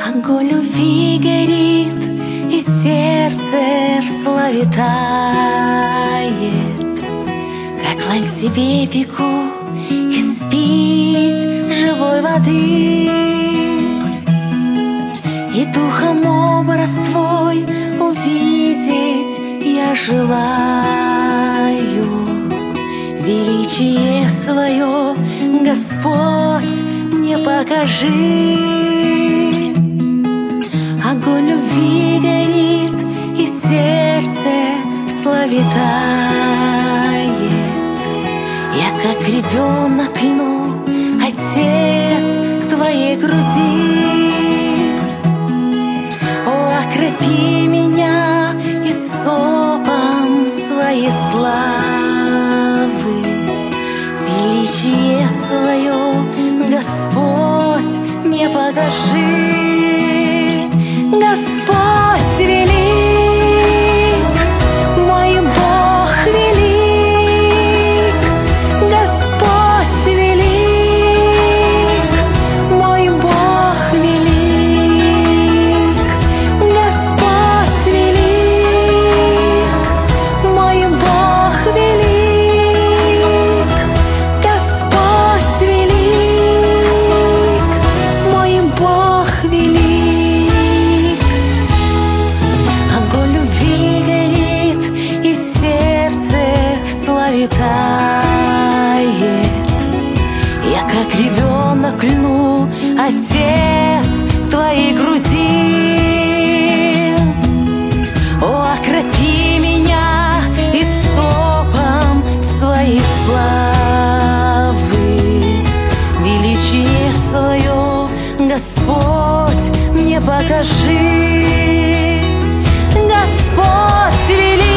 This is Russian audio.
Огонь любви горит, и сердце в славе тает. Как лань к тебе бегу, испить живой воды, и духом образ твой увидеть я желаю. Величие свое, Господь, мне покажи. Огонь любви горит, и сердце в славе тает. Я как ребенок льну, Отец, к твоей груди. О, окропи меня исопом своей славы. Величие свое, Господь, мне покажи. Господь велик, мой Бог велик. Господь велик, мой Бог велик. Господь велик, мой Бог велик. Господь велик, мой Бог велик. Тает. Я как ребенок льну, Отец, к твоей груди. О, окропи меня исопом своей славы. Величие свое, Господь, мне покажи. Господь велик.